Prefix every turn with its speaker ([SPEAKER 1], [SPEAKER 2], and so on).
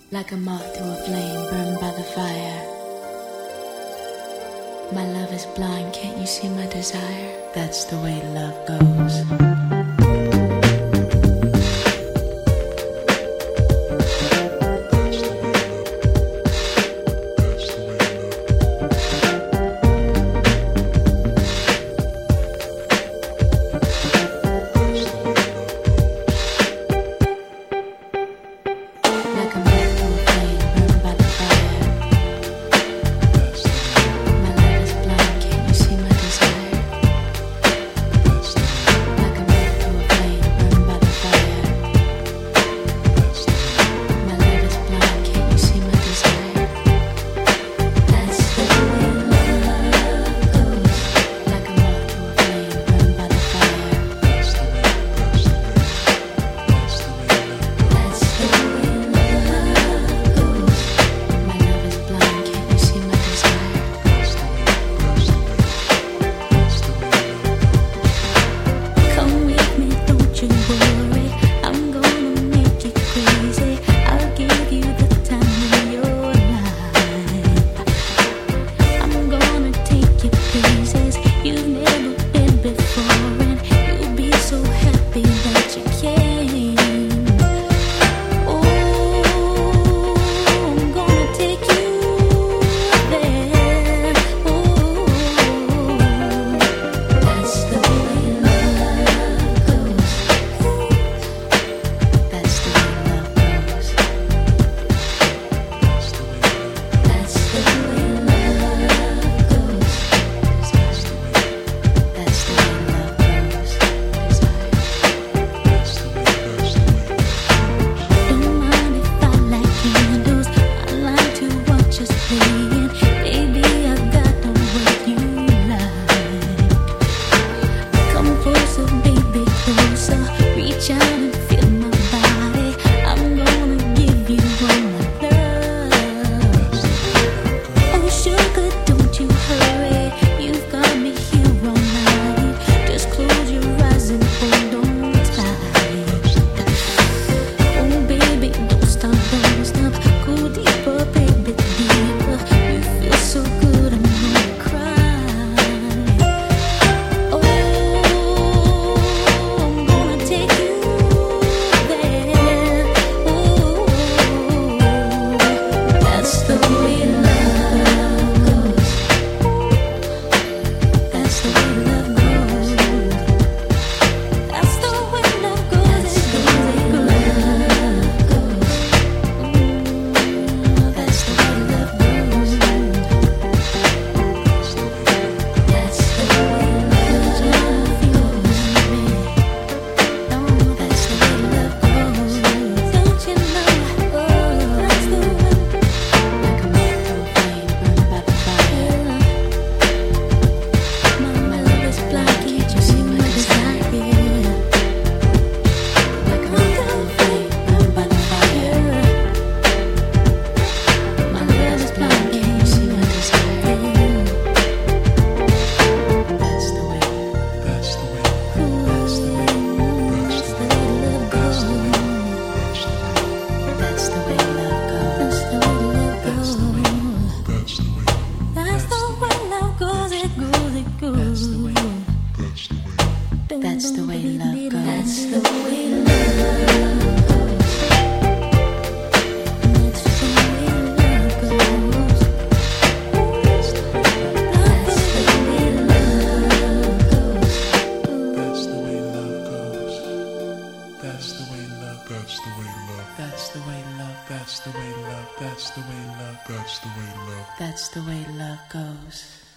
[SPEAKER 1] Like a moth to a flame burned by the fire. My love is blind, can't you see my desire? That's the way love goes. That's the way love goes. That's the way love That's the way love, that's the way love, that's the way love, that's the way love, that's the way love, that's the way love, that's the way love goes.